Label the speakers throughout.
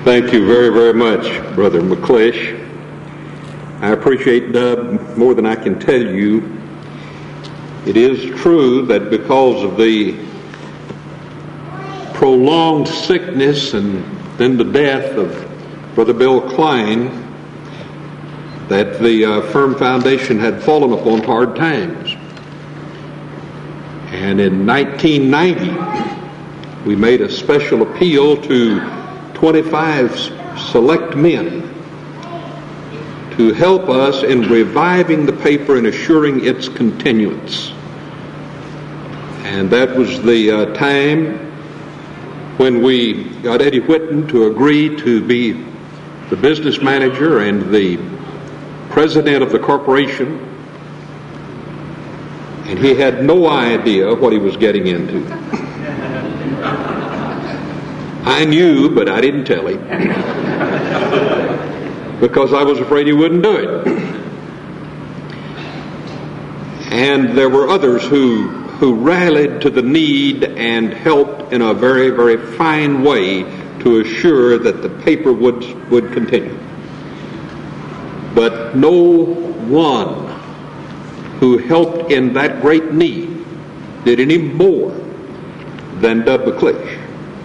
Speaker 1: Thank you very, very much, Brother McClish. I appreciate Dub more than I can tell you. It is true that because of the prolonged sickness and then the death of Brother Bill Klein, that the Firm Foundation had fallen upon hard times. And in 1990, we made a special appeal to 25 select men to help us in reviving the paper and assuring its continuance. And that was the time when we got Eddie Whitten to agree to be the business manager and the president of the corporation. And he had no idea what he was getting into. I knew, but I didn't tell him because I was afraid he wouldn't do it. And there were others who rallied to the need and helped in a very, very fine way to assure that the paper would continue. But no one who helped in that great need did any more than Dub McClish.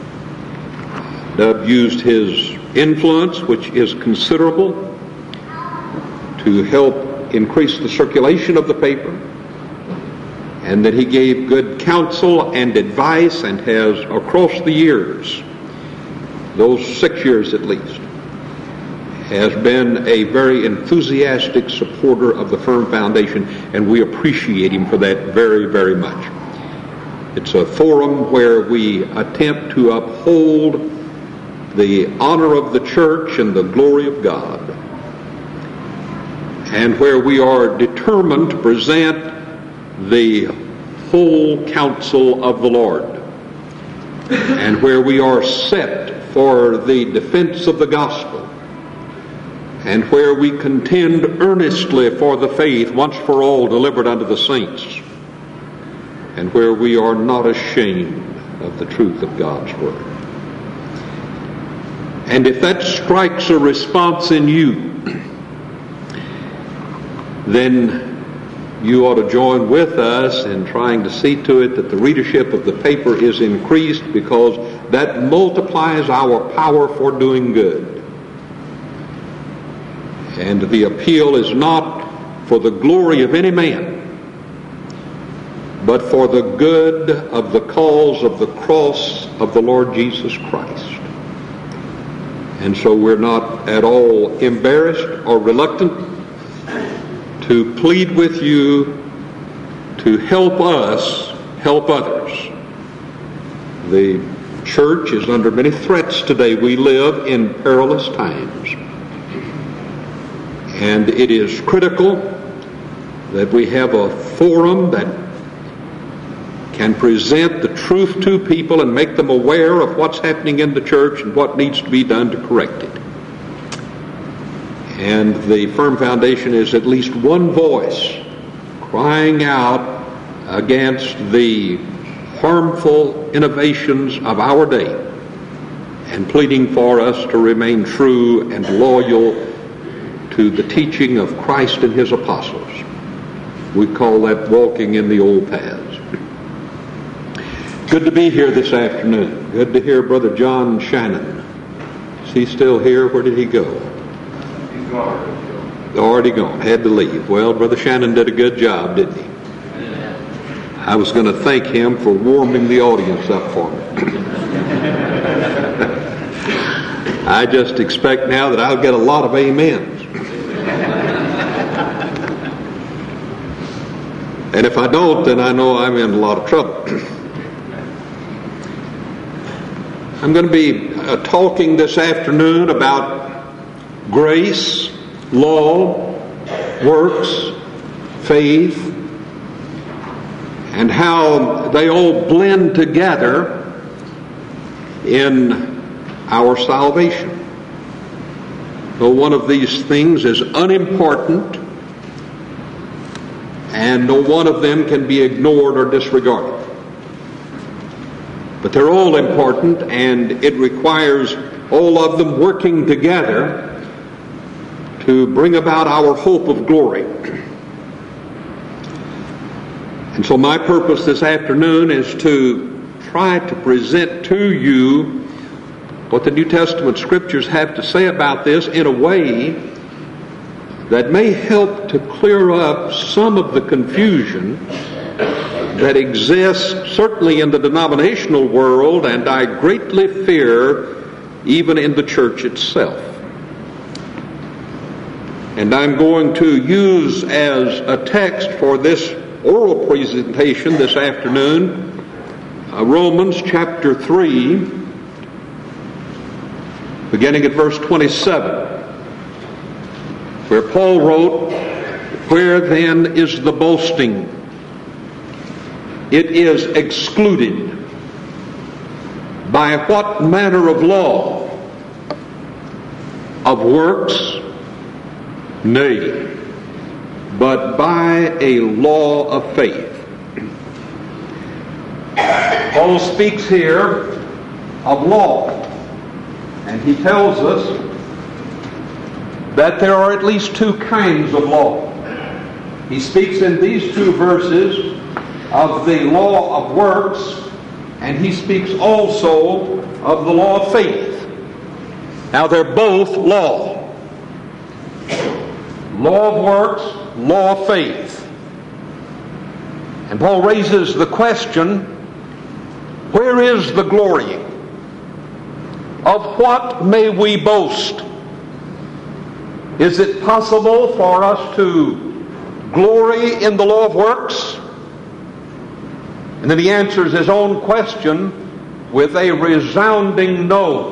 Speaker 1: Dub used his influence, which is considerable, to help increase the circulation of the paper, and that he gave good counsel and advice and has, across the years, those 6 years at least, has been a very enthusiastic supporter of the Firm Foundation, and we appreciate him for that very, very much. It's a forum where we attempt to uphold the honor of the church and the glory of God, and where we are determined to present the whole counsel of the Lord, and where we are set for the defense of the gospel, and where we contend earnestly for the faith once for all delivered unto the saints, and where we are not ashamed of the truth of God's word. And if that strikes a response in you, then you ought to join with us in trying to see to it that the readership of the paper is increased, because that multiplies our power for doing good. And the appeal is not for the glory of any man, but for the good of the cause of the cross of the Lord Jesus Christ. And so we're not at all embarrassed or reluctant to plead with you to help us help others. The church is under many threats today. We live in perilous times. And it is critical that we have a forum that can present the truth to people and make them aware of what's happening in the church and what needs to be done to correct it. And the Firm Foundation is at least one voice crying out against the harmful innovations of our day and pleading for us to remain true and loyal to the teaching of Christ and His apostles. We call that walking in the old paths. Good to be here this afternoon. Good to hear Brother John Shannon. Is he still here? Where did he go?
Speaker 2: He's
Speaker 1: Already gone. Had to leave. Well, Brother Shannon did a good job, didn't he? I was going to thank him for warming the audience up for me. I just expect now that I'll get a lot of amens. And if I don't, then I know I'm in a lot of trouble. I'm going to be talking this afternoon about grace, law, works, faith, and how they all blend together in our salvation. No one of these things is unimportant, and no one of them can be ignored or disregarded. But they're all important, and it requires all of them working together to bring about our hope of glory. And so my purpose this afternoon is to try to present to you what the New Testament Scriptures have to say about this in a way that may help to clear up some of the confusion that exists certainly in the denominational world, and I greatly fear even in the church itself. And I'm going to use as a text for this oral presentation this afternoon Romans chapter 3, beginning at verse 27, where Paul wrote, "Where then is the boasting? It is excluded. By what manner of law? Of works? Nay, but by a law of faith." Paul speaks here of law, and he tells us that there are at least two kinds of law. He speaks in these two verses of the law of works, and he speaks also of the law of faith. Now they're both law. Law of works, law of faith. And Paul raises the question, where is the glorying? Of what may we boast? Is it possible for us to glory in the law of works? And then he answers his own question with a resounding no.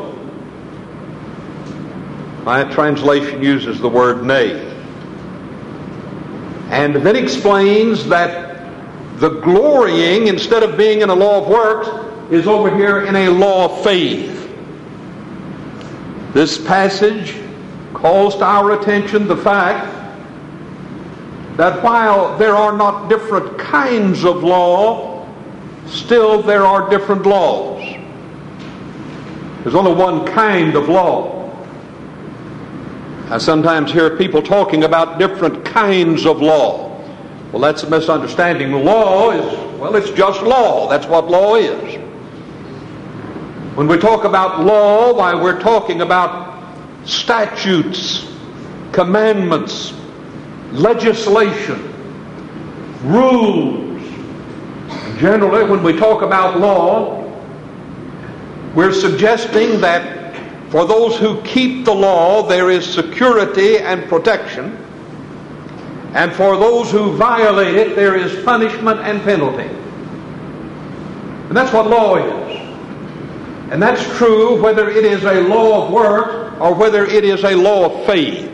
Speaker 1: My translation uses the word nay. And then explains that the glorying, instead of being in a law of works, is over here in a law of faith. This passage calls to our attention the fact that while there are not different kinds of law, still there are different laws. There's only one kind of law. I sometimes hear people talking about different kinds of law. Well, that's a misunderstanding. Law is, well, it's just law. That's what law is. When we talk about law, why, we're talking about statutes, commandments, legislation, rules. Generally, when we talk about law, we're suggesting that for those who keep the law, there is security and protection. And for those who violate it, there is punishment and penalty. And that's what law is. And that's true whether it is a law of works or whether it is a law of faith.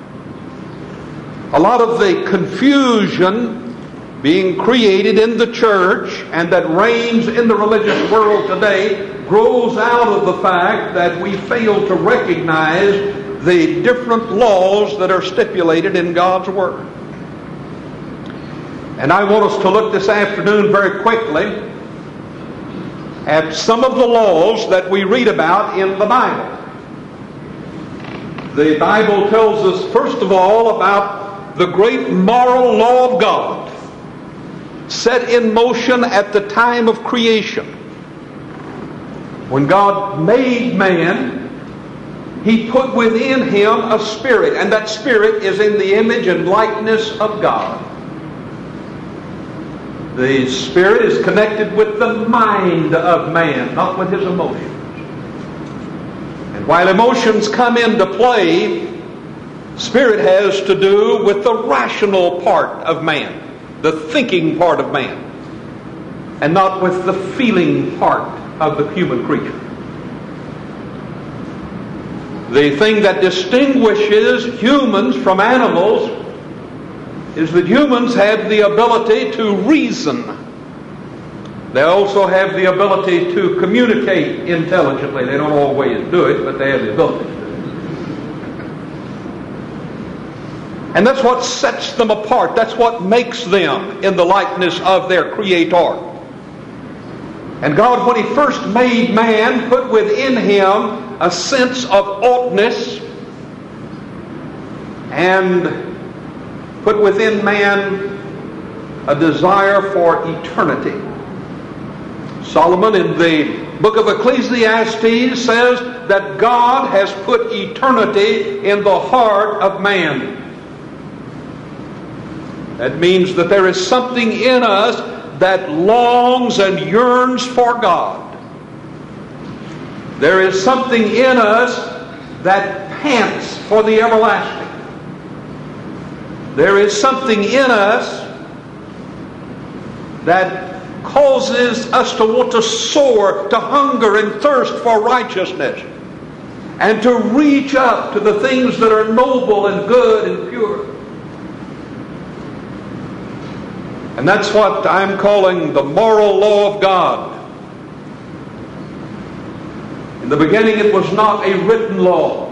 Speaker 1: A lot of the confusion being created in the church and that reigns in the religious world today grows out of the fact that we fail to recognize the different laws that are stipulated in God's Word. And I want us to look this afternoon very quickly at some of the laws that we read about in the Bible. The Bible tells us, first of all, about the great moral law of God set in motion at the time of creation. When God made man, He put within him a spirit, and that spirit is in the image and likeness of God. The spirit is connected with the mind of man, not with his emotions. And while emotions come into play, spirit has to do with the rational part of man, the thinking part of man, and not with the feeling part of the human creature. The thing that distinguishes humans from animals is that humans have the ability to reason. They also have the ability to communicate intelligently. They don't always do it, but they have the ability to do it. And that's what sets them apart. That's what makes them in the likeness of their Creator. And God, when He first made man, put within him a sense of oughtness and put within man a desire for eternity. Solomon in the book of Ecclesiastes says that God has put eternity in the heart of man. That means that there is something in us that longs and yearns for God. There is something in us that pants for the everlasting. There is something in us that causes us to want to soar, to hunger and thirst for righteousness, and to reach up to the things that are noble and good and pure. And that's what I'm calling the moral law of God. In the beginning, it was not a written law.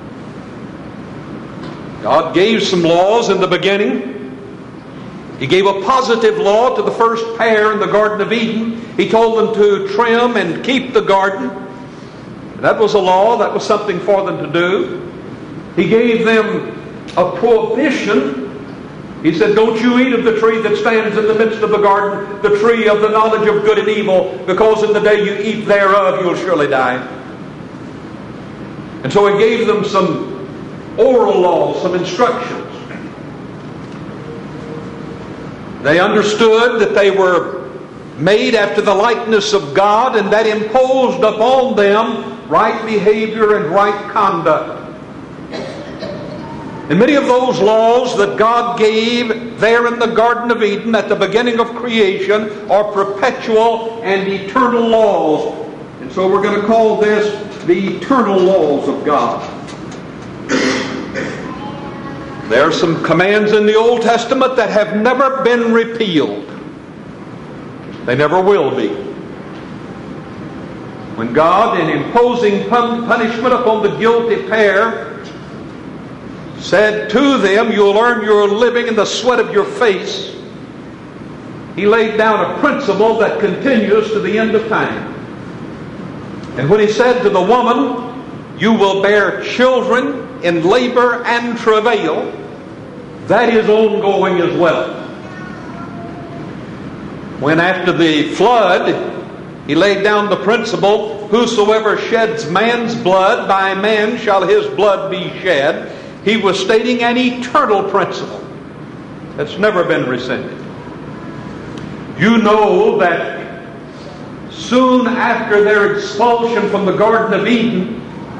Speaker 1: God gave some laws in the beginning. He gave a positive law to the first pair in the Garden of Eden. He told them to trim and keep the garden. That was a law. That was something for them to do. He gave them a prohibition. He said, don't you eat of the tree that stands in the midst of the garden, the tree of the knowledge of good and evil, because in the day you eat thereof, you'll surely die. And so he gave them some oral laws, some instructions. They understood that they were made after the likeness of God, and that imposed upon them right behavior and right conduct. And many of those laws that God gave there in the Garden of Eden at the beginning of creation are perpetual and eternal laws. And so we're going to call this the eternal laws of God. There are some commands in the Old Testament that have never been repealed. They never will be. When God, in imposing punishment upon the guilty pair, said to them, you'll earn your living in the sweat of your face, He laid down a principle that continues to the end of time. And when He said to the woman, you will bear children in labor and travail, that is ongoing as well. When after the flood, He laid down the principle, whosoever sheds man's blood, by man shall his blood be shed, He was stating an eternal principle that's never been rescinded. You know that soon after their expulsion from the Garden of Eden,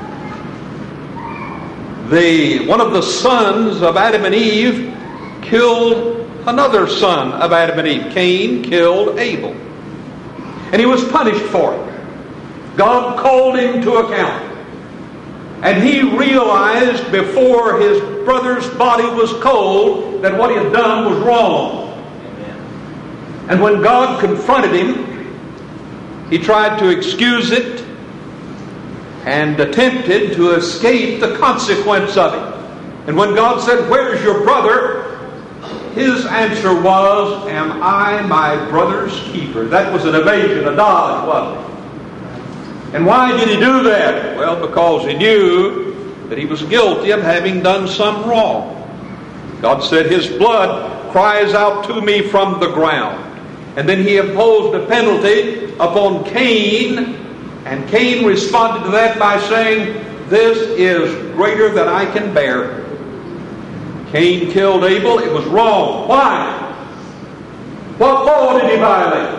Speaker 1: one of the sons of Adam and Eve killed another son of Adam and Eve. Cain killed Abel. And he was punished for it. God called him to account. And he realized before his brother's body was cold that what he had done was wrong. And when God confronted him, he tried to excuse it and attempted to escape the consequence of it. And when God said, where's your brother? His answer was, am I my brother's keeper? That was an evasion, a dodge, wasn't it? And why did he do that? Well, because he knew that he was guilty of having done some wrong. God said, his blood cries out to me from the ground. And then he imposed a penalty upon Cain, and Cain responded to that by saying, this is greater than I can bear. Cain killed Abel. It was wrong. Why? What law did he violate?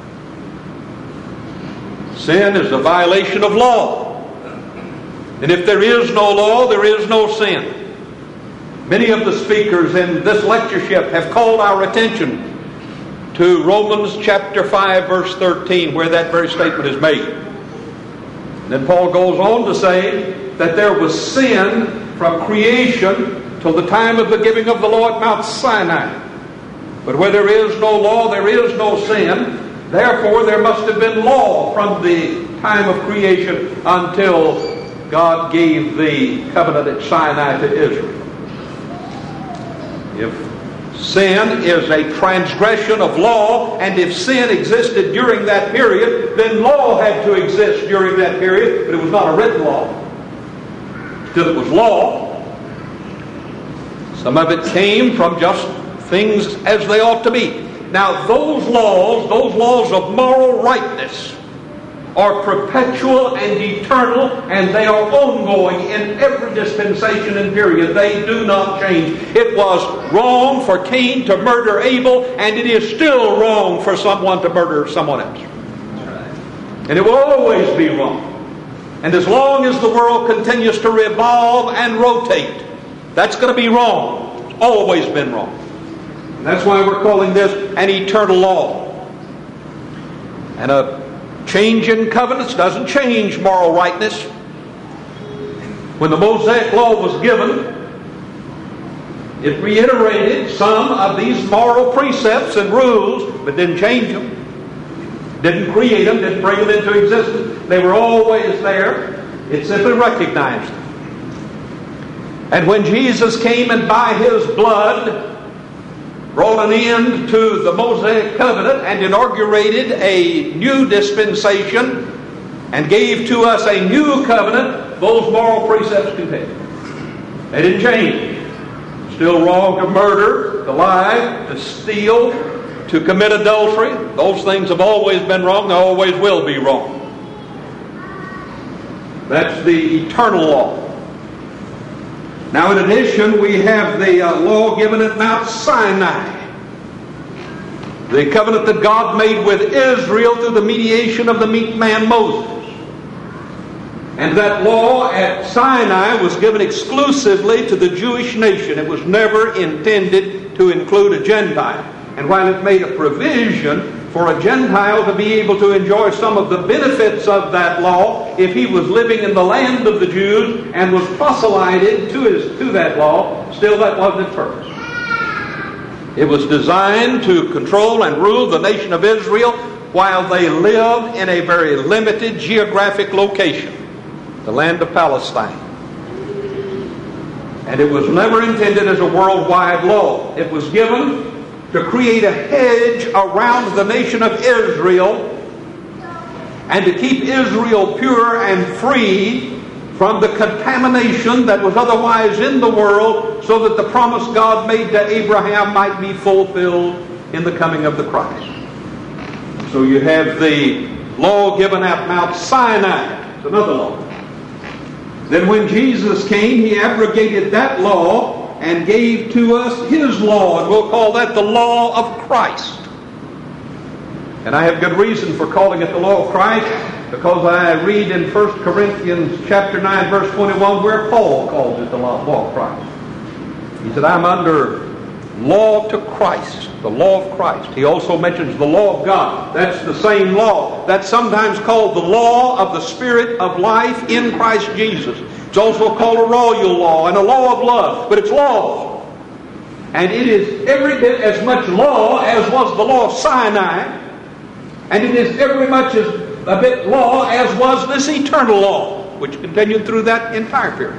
Speaker 1: Sin is a violation of law. And if there is no law, there is no sin. Many of the speakers in this lectureship have called our attention to Romans chapter 5, verse 13, where that very statement is made. And then Paul goes on to say that there was sin from creation till the time of the giving of the law at Mount Sinai. But where there is no law, there is no sin. Therefore, there must have been law from the time of creation until God gave the covenant at Sinai to Israel. If Sin is a transgression of law, and if sin existed during that period, then law had to exist during that period, but it was not a written law. Still, it was law. Some of it came from just things as they ought to be. Now, those laws of moral rightness, are perpetual and eternal, and they are ongoing in every dispensation and period. They do not change. It was wrong for Cain to murder Abel, and it is still wrong for someone to murder someone else. And it will always be wrong. And as long as the world continues to revolve and rotate, that's going to be wrong. It's always been wrong. And that's why we're calling this an eternal law. And a change in covenants doesn't change moral rightness. When the Mosaic law was given, it reiterated some of these moral precepts and rules, but didn't change them. Didn't create them, didn't bring them into existence. They were always there. It simply recognized them. And when Jesus came and by His blood brought an end to the Mosaic covenant and inaugurated a new dispensation and gave to us a new covenant, those moral precepts continued. They didn't change. Still wrong to murder, to lie, to steal, to commit adultery. Those things have always been wrong. They always will be wrong. That's the eternal law. Now, in addition, we have the law given at Mount Sinai. The covenant that God made with Israel through the mediation of the meek man Moses. And that law at Sinai was given exclusively to the Jewish nation. It was never intended to include a Gentile. And while it made a provision for a Gentile to be able to enjoy some of the benefits of that law if he was living in the land of the Jews and was proselyted to that law, still that wasn't its purpose. It was designed to control and rule the nation of Israel while they lived in a very limited geographic location, the land of Palestine. And it was never intended as a worldwide law. It was given to create a hedge around the nation of Israel and to keep Israel pure and free from the contamination that was otherwise in the world, so that the promise God made to Abraham might be fulfilled in the coming of the Christ. So you have the law given at Mount Sinai. It's another law. Then when Jesus came, He abrogated that law and gave to us His law, and we'll call that the law of Christ. And I have good reason for calling it the law of Christ, because I read in 1 Corinthians chapter 9, verse 21, where Paul calls it the law of Christ. He said, I'm under law to Christ, the law of Christ. He also mentions the law of God. That's the same law. That's sometimes called the law of the Spirit of life in Christ Jesus. It's also called a royal law and a law of love, but it's law. And it is every bit as much law as was the law of Sinai, and it is every much as a bit law as was this eternal law, which continued through that entire period.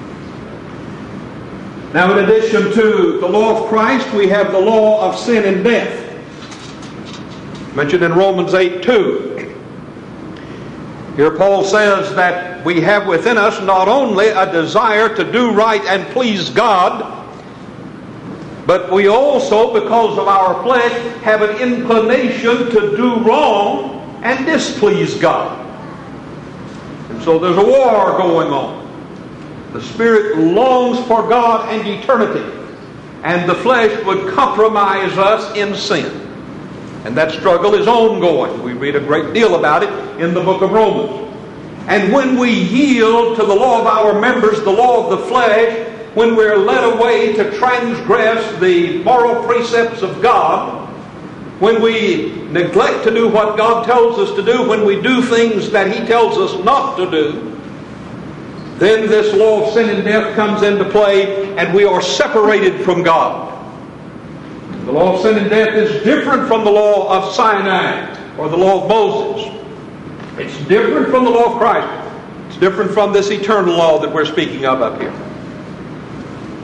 Speaker 1: Now, in addition to the law of Christ, we have the law of sin and death, mentioned in Romans 8:2. Here Paul says that we have within us not only a desire to do right and please God, but we also, because of our flesh, have an inclination to do wrong and displease God. And so there's a war going on. The Spirit longs for God and eternity, and the flesh would compromise us in sin. And that struggle is ongoing. We read a great deal about it in the book of Romans. And when we yield to the law of our members, the law of the flesh, when we're led away to transgress the moral precepts of God, when we neglect to do what God tells us to do, when we do things that He tells us not to do, then this law of sin and death comes into play, and we are separated from God. The law of sin and death is different from the law of Sinai or the law of Moses. It's different from the law of Christ. It's different from this eternal law that we're speaking of up here.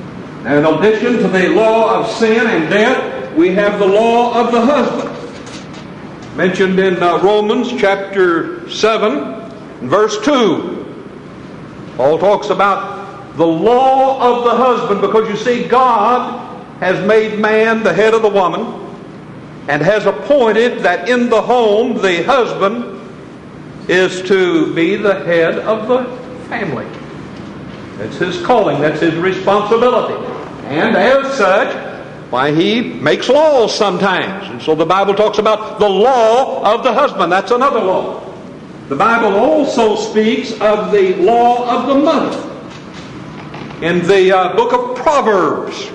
Speaker 1: And in addition to the law of sin and death, we have the law of the husband. Mentioned in Romans chapter 7, verse 2. Paul talks about the law of the husband, because you see, God has made man the head of the woman, and has appointed that in the home the husband is to be the head of the family. That's his calling, that's his responsibility. And as such, why, he makes laws sometimes. And so the Bible talks about the law of the husband. That's another law. The Bible also speaks of the law of the mother. In the book of Proverbs,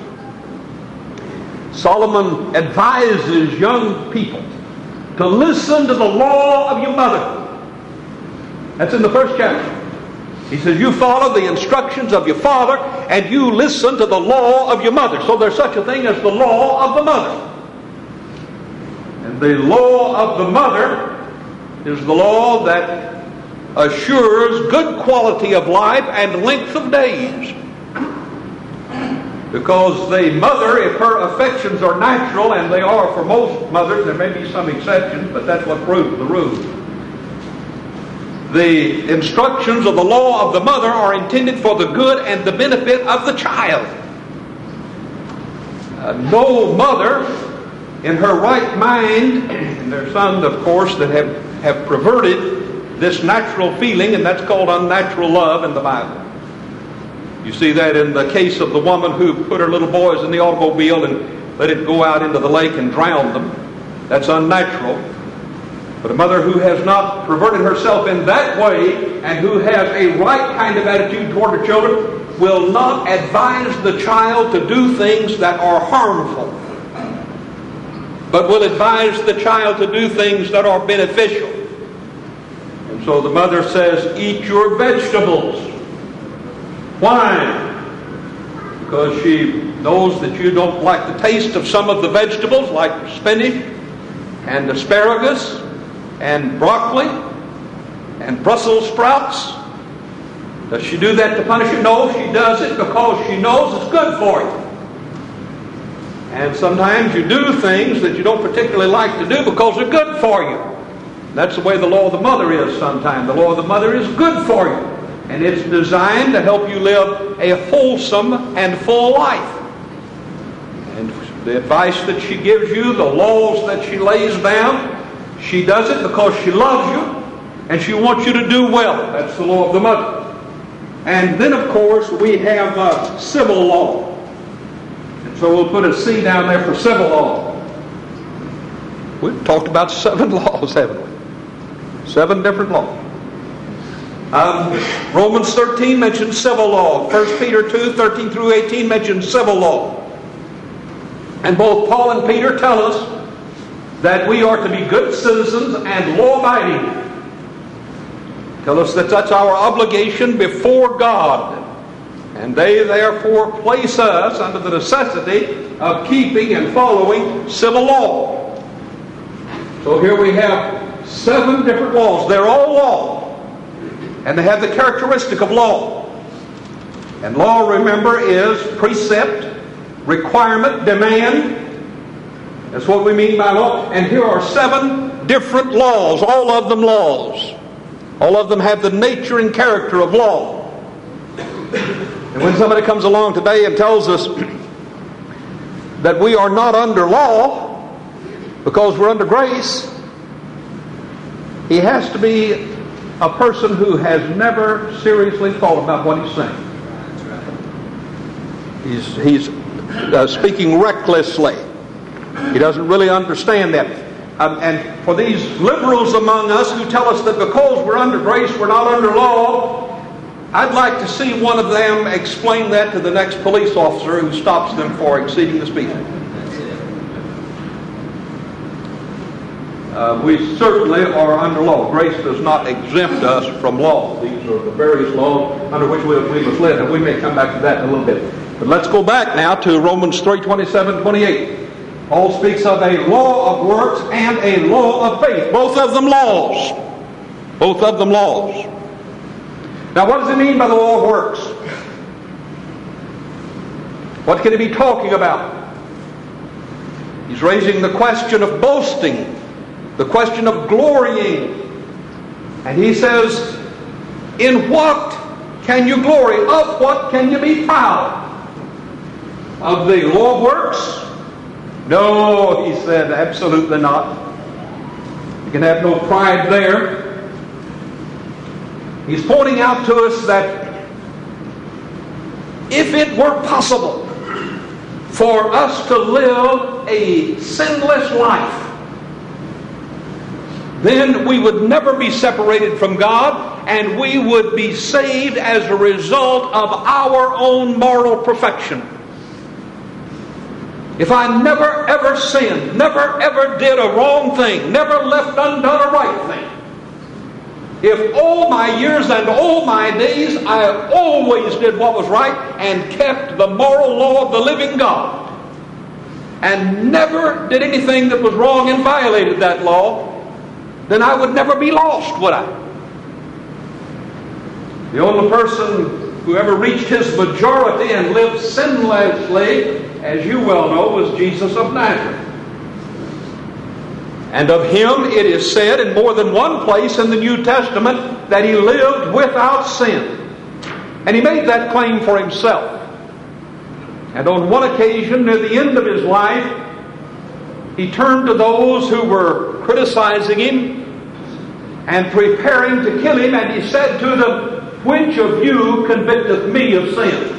Speaker 1: Solomon advises young people to listen to the law of your mother. That's in the first chapter. He says, you follow the instructions of your father and you listen to the law of your mother. So there's such a thing as the law of the mother. And the law of the mother is the law that assures good quality of life and length of days. Because the mother, if her affections are natural, and they are for most mothers, there may be some exceptions, but that's what proves the rule. The instructions of the law of the mother are intended for the good and the benefit of the child. No mother in her right mind, and there are some, of course, that have perverted this natural feeling, and that's called unnatural love in the Bible. You see that in the case of the woman who put her little boys in the automobile and let it go out into the lake and drown them. That's unnatural. But a mother who has not perverted herself in that way and who has a right kind of attitude toward her children will not advise the child to do things that are harmful, but will advise the child to do things that are beneficial. And so the mother says, eat your vegetables. Why? Because she knows that you don't like the taste of some of the vegetables, like spinach and asparagus and broccoli and Brussels sprouts. Does she do that to punish you? No, she does it because she knows it's good for you. And sometimes you do things that you don't particularly like to do because they're good for you. That's the way the law of the mother is sometimes. The law of the mother is good for you. And it's designed to help you live a wholesome and full life. And the advice that she gives you, the laws that she lays down, she does it because she loves you and she wants you to do well. That's the law of the mother. And then, of course, we have civil law. And so we'll put a C down there for civil law. We've talked about 7 laws, haven't we? 7 different laws. Romans 13 mentions civil law. 1 Peter 2, 13 through 18 mentions civil law. And both Paul and Peter tell us that we are to be good citizens and law-abiding. Tell us that that's our obligation before God. And they therefore place us under the necessity of keeping and following civil law. So here we have 7 different laws. They're all law. And they have the characteristic of law. And law, remember, is precept, requirement, demand. That's what we mean by law. And here are 7 different laws, all of them laws. All of them have the nature and character of law. And when somebody comes along today and tells us that we are not under law because we're under grace, he has to be a person who has never seriously thought about what he's saying. He's speaking recklessly. He doesn't really understand that. And for these liberals among us who tell us that because we're under grace, we're not under law, I'd like to see one of them explain that to the next police officer who stops them for exceeding the speed limit. We certainly are under law. Grace does not exempt us from law. These are the various laws under which we must live, and we may come back to that in a little bit. But let's go back now to Romans 3:27-28. Paul speaks of a law of works and a law of faith. Both of them laws. Both of them laws. Now, what does it mean by the law of works? What can he be talking about? He's raising the question of boasting, the question of glorying. And he says, in what can you glory? Of what can you be proud? Of the law of works? No, he said, absolutely not. You can have no pride there. He's pointing out to us that if it were possible for us to live a sinless life, then we would never be separated from God, and we would be saved as a result of our own moral perfection. If I never ever sinned, never ever did a wrong thing, never left undone a right thing, if all my years and all my days I always did what was right and kept the moral law of the living God, and never did anything that was wrong and violated that law, then I would never be lost, would I? The only person who ever reached his majority and lived sinlessly, as you well know, was Jesus of Nazareth. And of him it is said in more than one place in the New Testament that he lived without sin. And he made that claim for himself. And on one occasion, near the end of his life, he turned to those who were criticizing him and preparing to kill him, and he said to them, "Which of you convicteth me of sin?"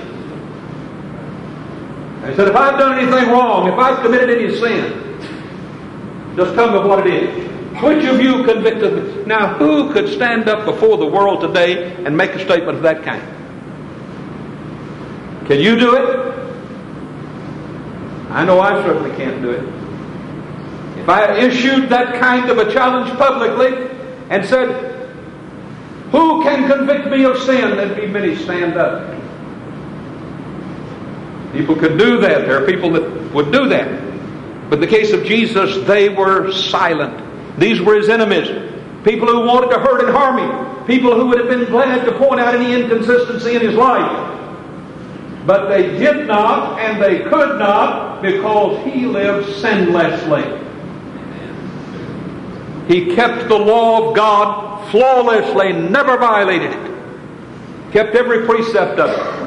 Speaker 1: He said, if I've done anything wrong, if I've committed any sin, just tell me what it is. Which of you convicted me? Now, who could stand up before the world today and make a statement of that kind? Can you do it? I know I certainly can't do it. If I had issued that kind of a challenge publicly and said, who can convict me of sin? There'd be many stand up. People could do that. There are people that would do that. But in the case of Jesus, they were silent. These were his enemies. People who wanted to hurt and harm him. People who would have been glad to point out any inconsistency in his life. But they did not, and they could not, because he lived sinlessly. He kept the law of God flawlessly, never violated it. Kept every precept of it.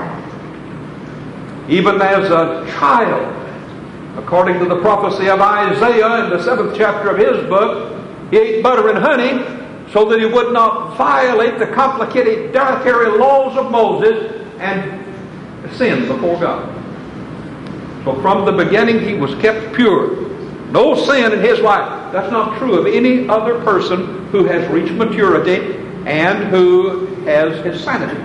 Speaker 1: Even as a child, according to the prophecy of Isaiah in the 7th chapter of his book, he ate butter and honey so that he would not violate the complicated dietary laws of Moses and sin before God. So from the beginning he was kept pure. No sin in his life. That's not true of any other person who has reached maturity and who has his sanity.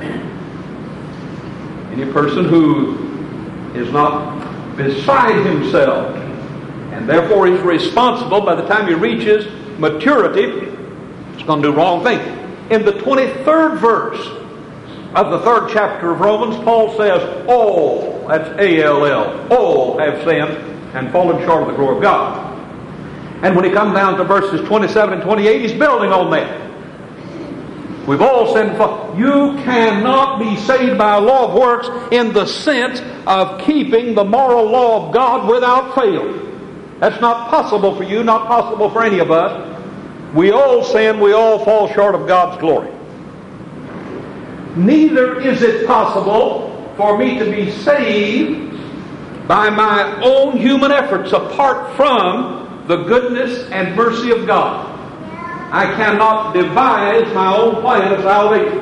Speaker 1: Any person who is not beside himself and therefore is responsible by the time he reaches maturity is going to do wrong things. In the 23rd verse of the 3rd chapter of Romans, Paul says, all, that's A-L-L, all have sinned and fallen short of the glory of God. And when he comes down to verses 27 and 28, he's building on that. We've all sinned. You cannot be saved by a law of works in the sense of keeping the moral law of God without fail. That's not possible for you, not possible for any of us. We all sin, we all fall short of God's glory. Neither is it possible for me to be saved by my own human efforts apart from the goodness and mercy of God. I cannot devise my own plan of salvation.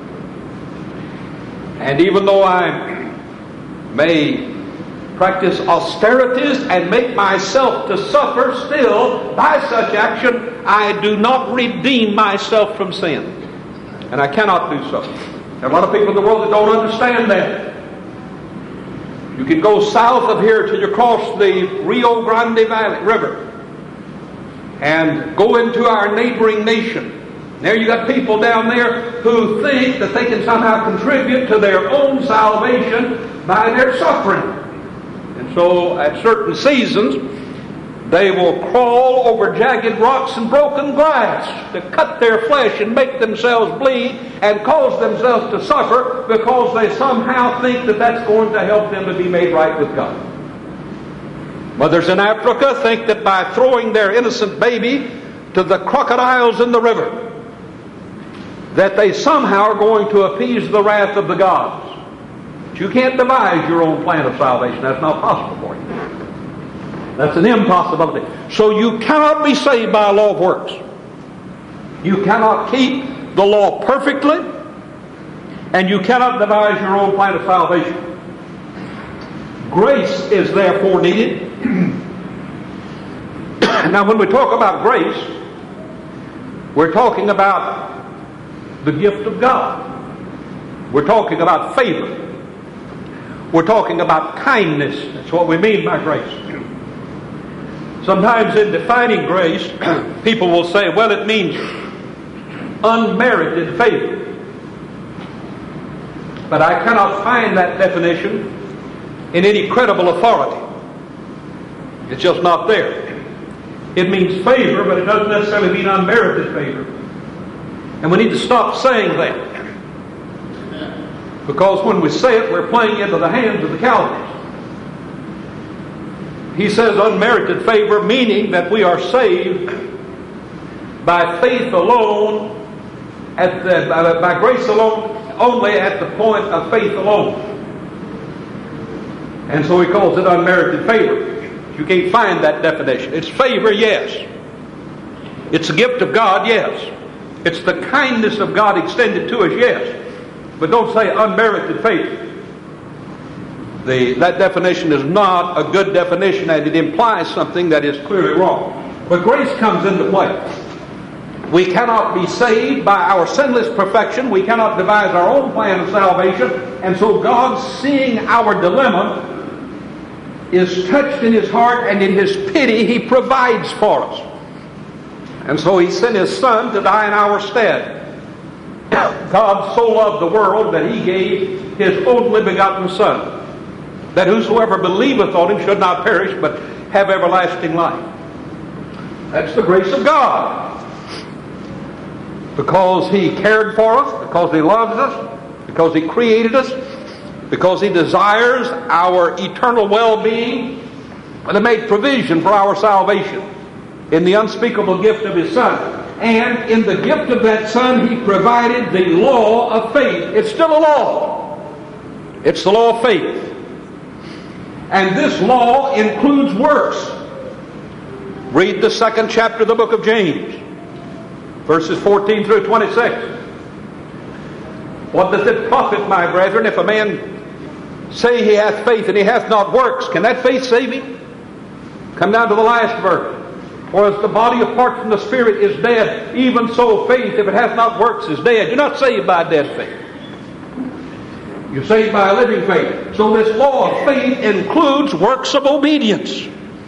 Speaker 1: And even though I may practice austerities and make myself to suffer, still, by such action, I do not redeem myself from sin. And I cannot do so. There are a lot of people in the world that don't understand that. You can go south of here till you cross the Rio Grande Valley River and go into our neighboring nation. There you got people down there who think that they can somehow contribute to their own salvation by their suffering. And so at certain seasons,
Speaker 2: They will crawl over jagged rocks and broken glass to cut their flesh and make themselves bleed and cause themselves to suffer because they somehow think that that's going to help them to be made right with God. Mothers in Africa think that by throwing their innocent baby to the crocodiles in the river, that they somehow are going to appease the wrath of the gods. But you can't devise your own plan of salvation. That's not possible for you. That's an impossibility. So you cannot be saved by a law of works. You cannot keep the law perfectly, and you cannot devise your own plan of salvation. Grace is therefore needed. Now, when we talk about grace, we're talking about the gift of God. We're talking about favor. We're talking about kindness. That's what we mean by grace. Sometimes in defining grace, people will say, well, it means unmerited favor. But I cannot find that definition in any credible authority. It's just not there. It means favor, but it doesn't necessarily mean unmerited favor. And we need to stop saying that. Because when we say it, we're playing into the hands of the Calvinists. He says unmerited favor, meaning that we are saved by faith alone, by grace alone, only at the point of faith alone. And so he calls it unmerited favor. You can't find that definition. It's favor, yes. It's a gift of God, yes. It's the kindness of God extended to us, yes. But don't say unmerited favor. That definition is not a good definition, and it implies something that is clearly wrong. But grace comes into play. We cannot be saved by our sinless perfection. We cannot devise our own plan of salvation. And so God, seeing our dilemma, is touched in His heart, and in His pity He provides for us. And so He sent His Son to die in our stead. God so loved the world that He gave His only begotten Son, that whosoever believeth on Him should not perish, but have everlasting life. That's the grace of God. Because He cared for us, because He loves us, because He created us, because He desires our eternal well-being, and He made provision for our salvation in the unspeakable gift of His Son. And in the gift of that Son, He provided the law of faith. It's still a law. It's the law of faith. And this law includes works. Read the 2nd chapter of the book of James, verses 14 through 26. What does it profit, my brethren, if a man say he hath faith and he hath not works? Can that faith save him? Come down to the last verse. For as the body apart from the spirit is dead, even so faith, if it hath not works, is dead. You're not saved by a dead faith. You're saved by a living faith. So this law of faith includes works of obedience.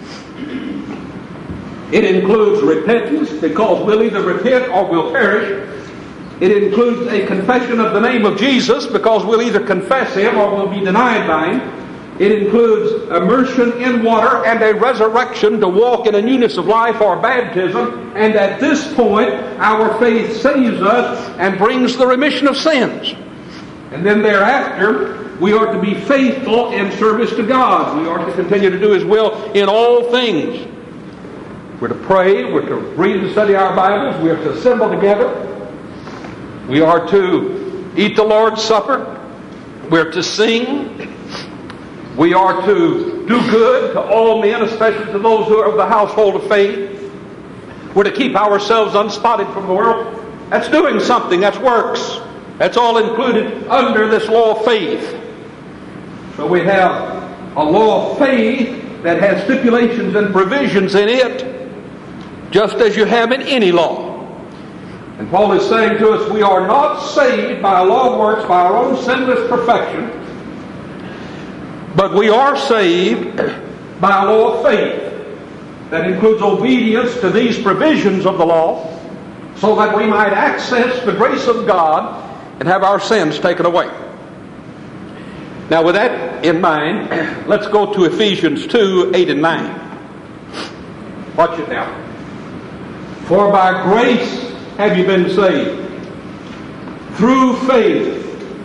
Speaker 2: It includes repentance, because we'll either repent or we'll perish. It includes a confession of the name of Jesus, because we'll either confess Him or we'll be denied by Him. It includes immersion in water and a resurrection to walk in a newness of life, or baptism. And at this point, our faith saves us and brings the remission of sins. And then thereafter, we are to be faithful in service to God. We are to continue to do His will in all things. We're to pray. We're to read and study our Bibles. We are to assemble together. We are to eat the Lord's Supper. We're to sing. We are to do good to all men, especially to those who are of the household of faith. We're to keep ourselves unspotted from the world. That's doing something. That's works. That's all included under this law of faith. So we have a law of faith that has stipulations and provisions in it, just as you have in any law. And Paul is saying to us, we are not saved by a law of works, by our own sinless perfection, but we are saved by a law of faith that includes obedience to these provisions of the law, so that we might access the grace of God and have our sins taken away. Now, with that in mind, let's go to Ephesians 2, 8 and 9. Watch it now. For by grace have you been saved, through faith,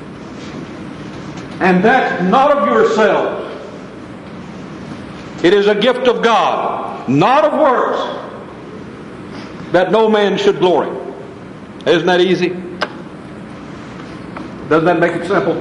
Speaker 2: and that not of yourselves. It is a gift of God, not of works, that no man should glory. Isn't that easy? Doesn't that make it simple?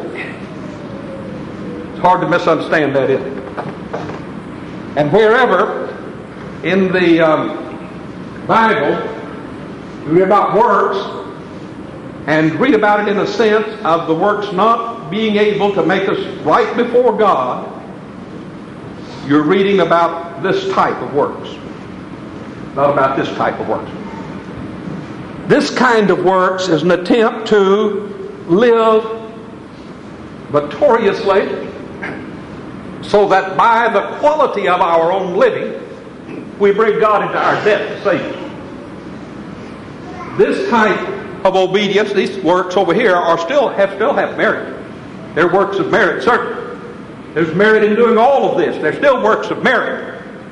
Speaker 2: It's hard to misunderstand that, isn't it? And wherever in the Bible you read about works, and read about it in a sense of the works not being able to make us right before God, you're reading about this type of works, not about this type of works. This kind of works is an attempt to live victoriously, so that by the quality of our own living, we bring God into our debt to save us. This type of obedience, these works over here, still have merit. They're works of merit, certainly. There's merit in doing all of this. They're still works of merit.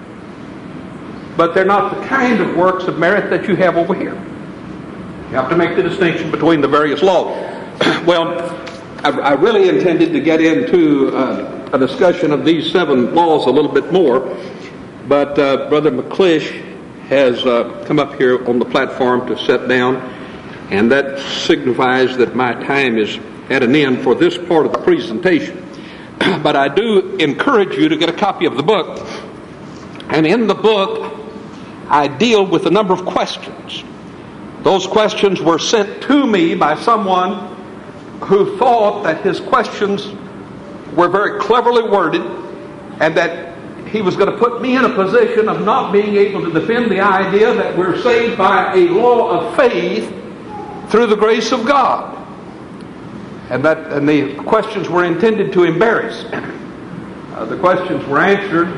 Speaker 2: But they're not the kind of works of merit that you have over here. You have to make the distinction between the various laws. Well, I really intended to get into a discussion of these 7 laws a little bit more, but Brother McClish has come up here on the platform to sit down, and that signifies that my time is at an end for this part of the presentation. But I do encourage you to get a copy of the book, and in the book I deal with a number of questions. Those questions were sent to me by someone who thought that his questions were very cleverly worded, and that he was going to put me in a position of not being able to defend the idea that we're saved by a law of faith through the grace of God. And the questions were intended to embarrass. The questions were answered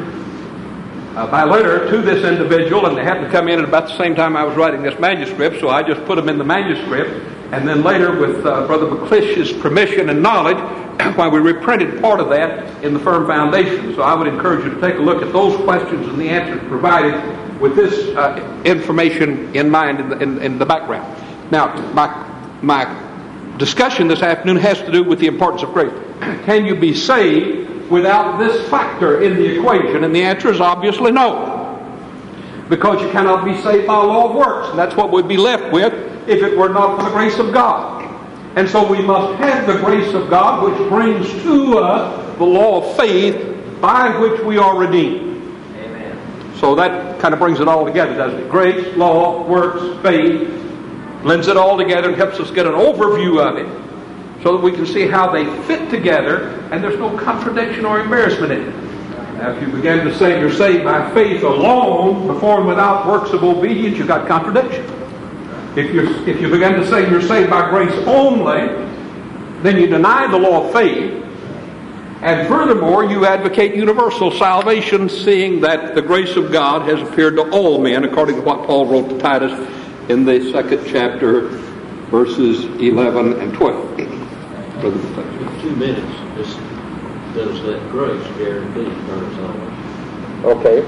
Speaker 2: by letter to this individual, and they happened to come in at about the same time I was writing this manuscript, so I just put them in the manuscript, and then later, with Brother McClish's permission and knowledge, why we reprinted part of that in the Firm Foundation. So I would encourage you to take a look at those questions and the answers provided with this information in mind in the background. Now, my discussion this afternoon has to do with the importance of grace. Can you be saved without this factor in the equation? And the answer is obviously no. Because you cannot be saved by law of works. And that's what we'd be left with if it were not for the grace of God. And so we must have the grace of God, which brings to us the law of faith by which we are redeemed. Amen. So that kind of brings it all together, doesn't it? Grace, law, works, faith, blends it all together and helps us get an overview of it, so that we can see how they fit together, and there's no contradiction or embarrassment in it. Now, if you begin to say you're saved by faith alone, performed without works of obedience, you've got contradiction. If you begin to say you're saved by grace only, then you deny the law of faith, and furthermore, you advocate universal salvation, seeing that the grace of God has appeared to all men, according to what Paul wrote to Titus in the 2nd chapter, verses 11 and 12.
Speaker 3: In 2 minutes, does that grace guarantee eternal salvation?
Speaker 1: Okay.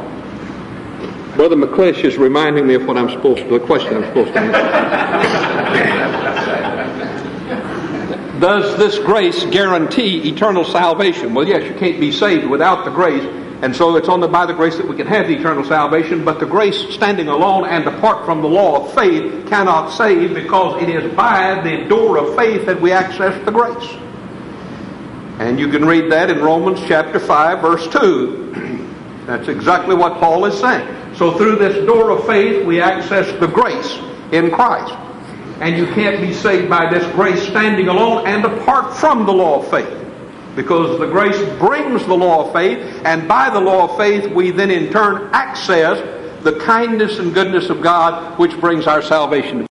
Speaker 1: Brother McClish is reminding me of what I'm supposed to, the question I'm supposed to ask. Does this grace guarantee eternal salvation? Well, yes, you can't be saved without the grace, and so it's only by the grace that we can have the eternal salvation, but the grace standing alone and apart from the law of faith cannot save, because it is by the door of faith that we access the grace. And you can read that in Romans chapter 5, verse 2. That's exactly what Paul is saying. So through this door of faith, we access the grace in Christ. And you can't be saved by this grace standing alone and apart from the law of faith, because the grace brings the law of faith, and by the law of faith we then in turn access the kindness and goodness of God, which brings our salvation.